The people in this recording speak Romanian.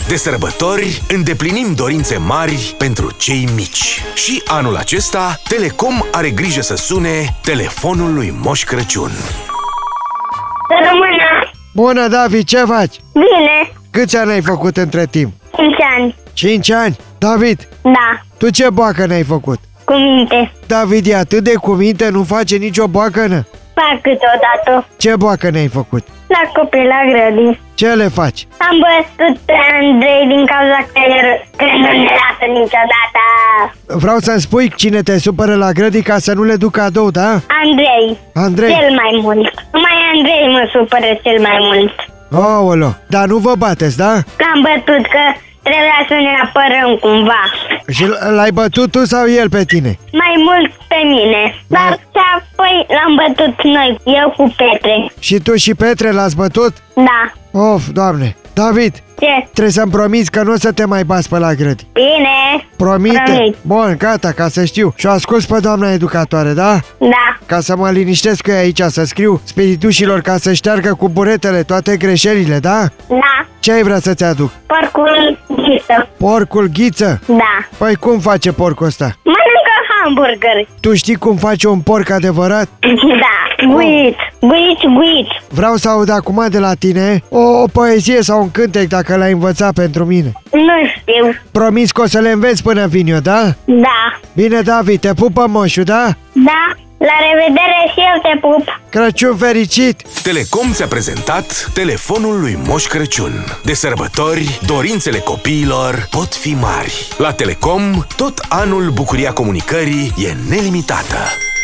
De sărbători îndeplinim dorințe mari pentru cei mici. Și anul acesta Telecom are grijă să sune telefonul lui Moș Crăciun. Să rămână! Bună, David, ce faci? Bine! Câți ani ai făcut între timp? 5 ani. 5 ani? David, Da, tu ce boacă n-ai făcut? cu minte. David e atât de cuminte, nu face nicio boacănă? Fac câteodată. Ce boacă n-ai făcut? La copii, la grădini. Ce le faci? Am bătut pe Andrei din cauza că nu ne lasă niciodată. Vreau să-mi spui cine te supără la grădini ca să nu le duc cadou, da? Andrei. Andrei. Cel mai mult. Numai Andrei mă supără cel mai mult. Aoleo, dar nu vă bateți, da? L-am bătut că trebuia să ne apărăm cumva. Și l-ai bătut tu sau el pe tine? Mai mult pe mine. Dar și apoi l-am bătut noi, eu cu Petre. Și tu și Petre l-ați bătut? Da. Of, Doamne! David, Ce? trebuie să-mi promiți că nu o să te mai bați pe la grădini. Bine. Promite? Promit. Bun, gata, ca să știu. Și ascult pe doamna educatoare, da? Da. Ca să mă liniștesc cu ea aici, să scriu spiritușilor ca să șteargă cu buretele toate greșelile, da? Da. Ce ai vrea să-ți aduc? Porcul ghiță. Porcul ghiță? Da. Păi cum face porcul ăsta? Mănâncă hamburgeri. Tu știi cum face un porc adevărat? Da. Guit. Guit. Vreau să aud acum de la tine o poezie sau un cântec dacă l-ai învățat pentru mine. Nu știu. Promis că o să le înveți până vin eu, da? Da. Bine, David, te pupă moșul, da? Da. La revedere și eu te pup. Crăciun fericit! Telecom ți-a prezentat telefonul lui Moș Crăciun. De sărbători, dorințele copiilor pot fi mari. La Telecom, tot anul bucuria comunicării e nelimitată.